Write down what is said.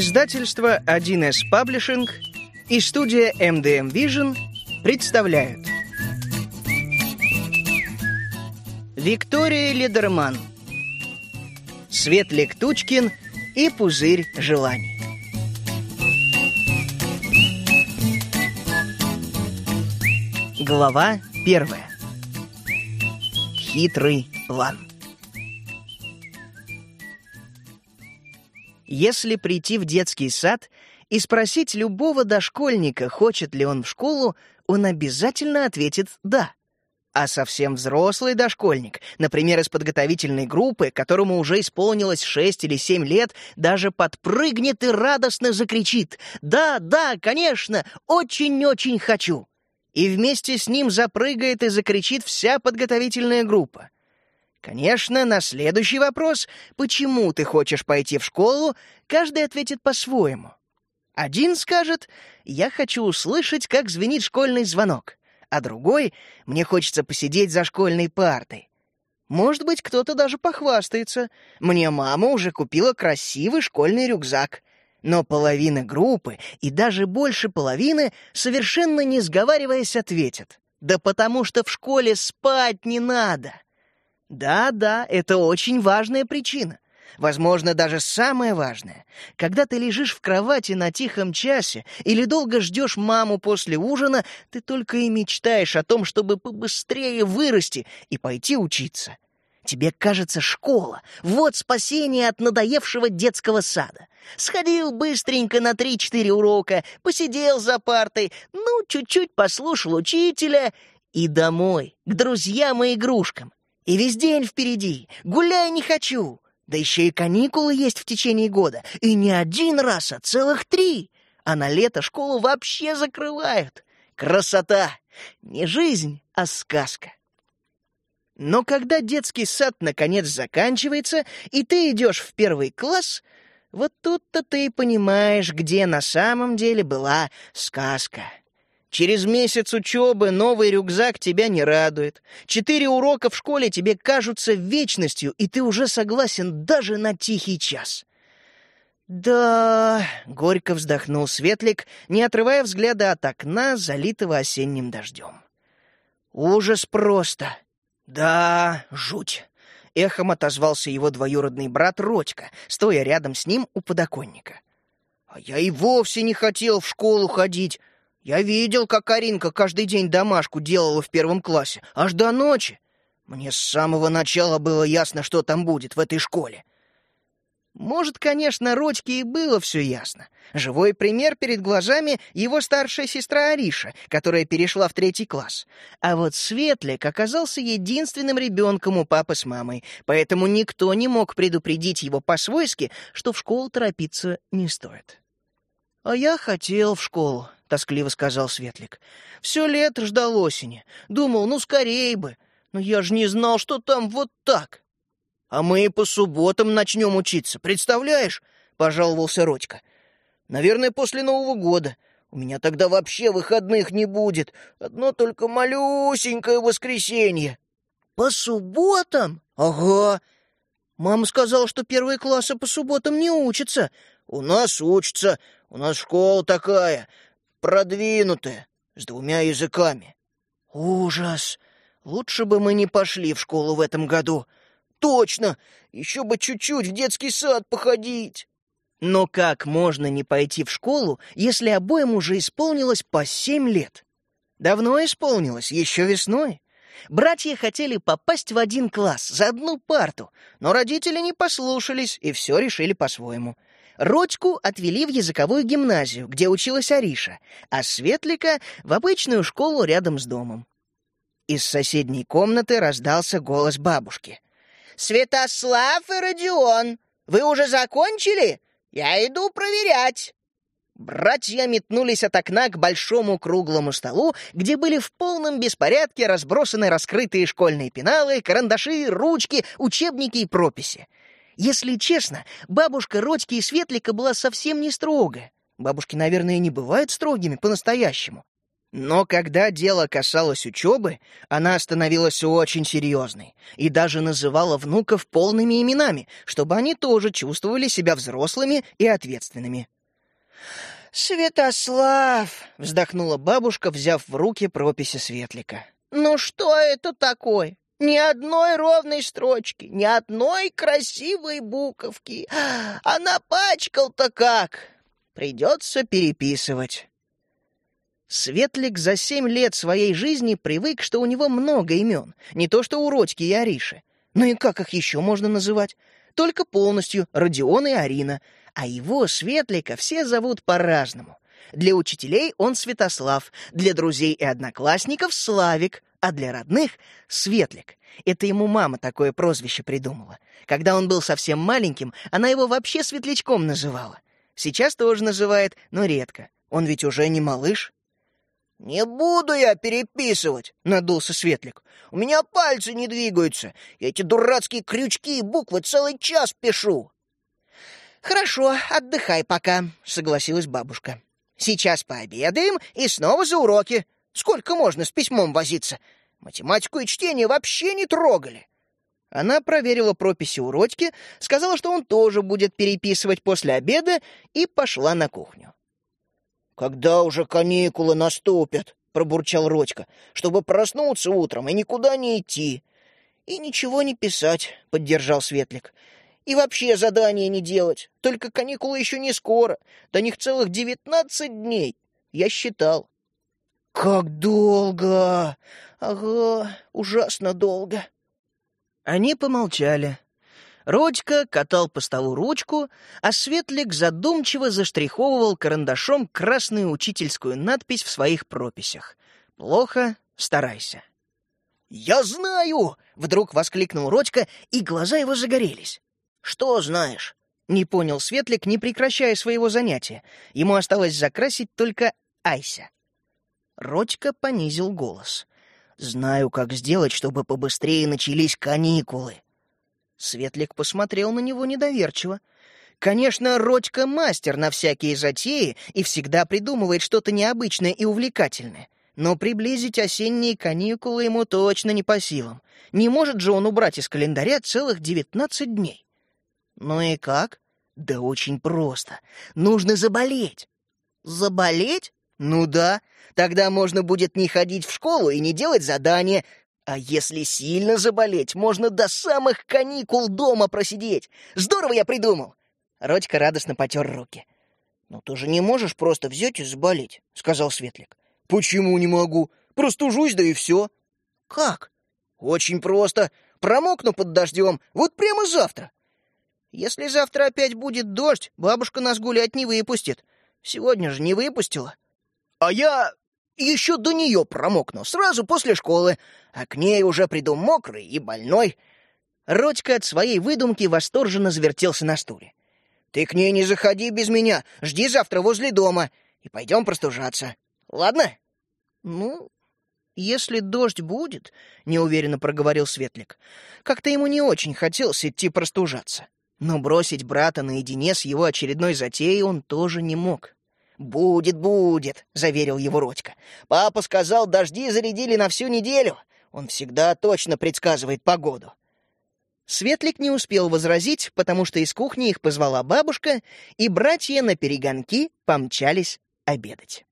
Издательство 1С Publishing и студия MDM Vision представляют Виктория Лидерман, Светлик Тучкин и Пузырь желаний. Глава 1. Хитрый план. Если прийти в детский сад и спросить любого дошкольника, хочет ли он в школу, он обязательно ответит «да». А совсем взрослый дошкольник, например, из подготовительной группы, которому уже исполнилось 6 или 7 лет, даже подпрыгнет и радостно закричит «Да, да, конечно, очень-очень хочу!» И вместе с ним запрыгает и закричит вся подготовительная группа. Конечно, на следующий вопрос «Почему ты хочешь пойти в школу?» каждый ответит по-своему. Один скажет «Я хочу услышать, как звенит школьный звонок», а другой «Мне хочется посидеть за школьной партой». Может быть, кто-то даже похвастается «Мне мама уже купила красивый школьный рюкзак». Но половина группы, и даже больше половины, совершенно не сговариваясь, ответят «Да потому что в школе спать не надо». Да, это очень важная причина. Возможно, даже самая важная. Когда ты лежишь в кровати на тихом часе или долго ждешь маму после ужина, ты только и мечтаешь о том, чтобы побыстрее вырасти и пойти учиться. Тебе кажется, школа — вот спасение от надоевшего детского сада. Сходил быстренько на 3-4 урока, посидел за партой, чуть-чуть послушал учителя и домой, к друзьям и игрушкам. И весь день впереди, гуляй не хочу. Да еще и каникулы есть в течение года, и не один раз, а целых 3. А на лето школу вообще закрывают. Красота! Не жизнь, а сказка. Но когда детский сад наконец заканчивается, и ты идешь в 1 класс, вот тут-то ты и понимаешь, где на самом деле была сказка. Через месяц учебы новый рюкзак тебя не радует. 4 урока в школе тебе кажутся вечностью, и ты уже согласен даже на тихий час. «Да...» — горько вздохнул Светлик, не отрывая взгляда от окна, залитого осенним дождем. «Ужас просто!» «Да, жуть!» — эхом отозвался его двоюродный брат Родька, стоя рядом с ним у подоконника. «А я и вовсе не хотел в школу ходить. Я видел, как Аринка каждый день домашку делала в 1 классе, аж до ночи. Мне с самого начала было ясно, что там будет в этой школе». Может, конечно, Родьке и было все ясно. Живой пример перед глазами его старшая сестра Ариша, которая перешла в 3 класс. А вот Светлик оказался единственным ребенком у папы с мамой, поэтому никто не мог предупредить его по-свойски, что в школу торопиться не стоит. «А я хотел в школу», — тоскливо сказал Светлик. «Все лето ждал осени. Думал, скорей бы. Но я же не знал, что там вот так». «А мы и по субботам начнем учиться, представляешь?» — пожаловался Родька. «Наверное, после Нового года. У меня тогда вообще выходных не будет. Одно только малюсенькое воскресенье». «По субботам?» «Ага. Мама сказала, что 1 классы по субботам не учатся». «У нас учатся. У нас школа такая, продвинутая, с 2 языками». «Ужас! Лучше бы мы не пошли в школу в этом году». «Точно! Еще бы чуть-чуть в детский сад походить!» Но как можно не пойти в школу, если обоим уже исполнилось по 7 лет? Давно исполнилось, еще весной. Братья хотели попасть в 1 класс, за одну парту, но родители не послушались и все решили по-своему. Родьку отвели в языковую гимназию, где училась Ариша, а Светлика — в обычную школу рядом с домом. Из соседней комнаты раздался голос бабушки. «Святослав и Родион, вы уже закончили? Я иду проверять». Братья метнулись от окна к большому круглому столу, где были в полном беспорядке разбросаны раскрытые школьные пеналы, карандаши, ручки, учебники и прописи. Если честно, бабушка Родьки и Светлика была совсем не строгая. Бабушки, наверное, не бывают строгими по-настоящему. Но когда дело касалось учебы, она становилась очень серьезной и даже называла внуков полными именами, чтобы они тоже чувствовали себя взрослыми и ответственными. «Святослав!» — вздохнула бабушка, взяв в руки прописи Светлика. «Ну что это такое? Ни одной ровной строчки, ни одной красивой буковки. А напачкал-то как! Придется переписывать». Светлик за 7 лет своей жизни привык, что у него много имен, не то что у Родьки и Ариши. Ну и как их еще можно называть? Только полностью Родион и Арина. А его, Светлика, все зовут по-разному. Для учителей он Святослав, для друзей и одноклассников — Славик, а для родных — Светлик. Это ему мама такое прозвище придумала. Когда он был совсем маленьким, она его вообще Светлячком называла. Сейчас тоже называет, но редко. Он ведь уже не малыш. «Не буду я переписывать», — надулся Светлик. «У меня пальцы не двигаются. Я эти дурацкие крючки и буквы целый час пишу». «Хорошо, отдыхай пока», — согласилась бабушка. «Сейчас пообедаем и снова за уроки. Сколько можно с письмом возиться? Математику и чтение вообще не трогали». Она проверила прописи у Родьки, сказала, что он тоже будет переписывать после обеда, и пошла на кухню. «Когда уже каникулы наступят?» — пробурчал Родька. «Чтобы проснуться утром и никуда не идти». «И ничего не писать», — поддержал Светлик. «И вообще задания не делать. Только каникулы еще не скоро. До них целых 19 дней. Я считал». «Как долго!» «Ага, ужасно долго». Они помолчали. Родька катал по столу ручку, а Светлик задумчиво заштриховывал карандашом красную учительскую надпись в своих прописях. «Плохо, старайся». «Я знаю!» — вдруг воскликнул Родька, и глаза его загорелись. «Что знаешь?» — не понял Светлик, не прекращая своего занятия. Ему осталось закрасить только Айся. Родька понизил голос. «Знаю, как сделать, чтобы побыстрее начались каникулы». Светлик посмотрел на него недоверчиво. Конечно, Родька мастер на всякие затеи и всегда придумывает что-то необычное и увлекательное. Но приблизить осенние каникулы ему точно не по силам. Не может же он убрать из календаря целых 19 дней. Ну и как? Да очень просто. Нужно заболеть. Заболеть? Ну да. Тогда можно будет не ходить в школу и не делать задания. А если сильно заболеть, можно до самых каникул дома просидеть. Здорово я придумал!» Родька радостно потер руки. «Но ты же не можешь просто взять и заболеть», — сказал Светлик. «Почему не могу? Простужусь, да и все». «Как?» «Очень просто. Промокну под дождем. Вот прямо завтра». «Если завтра опять будет дождь, бабушка нас гулять не выпустит. Сегодня же не выпустила». «А я еще до нее промокну, сразу после школы, а к ней уже приду мокрый и больной». Родька от своей выдумки восторженно завертелся на стуле. «Ты к ней не заходи без меня, жди завтра возле дома, и пойдем простужаться. Ладно?» «Ну, если дождь будет», — неуверенно проговорил Светлик. Как-то ему не очень хотелось идти простужаться. Но бросить брата наедине с его очередной затеей он тоже не мог. «Будет, будет», — заверил его Родька. «Папа сказал, дожди зарядили на всю неделю. Он всегда точно предсказывает погоду». Светлик не успел возразить, потому что из кухни их позвала бабушка, и братья наперегонки помчались обедать.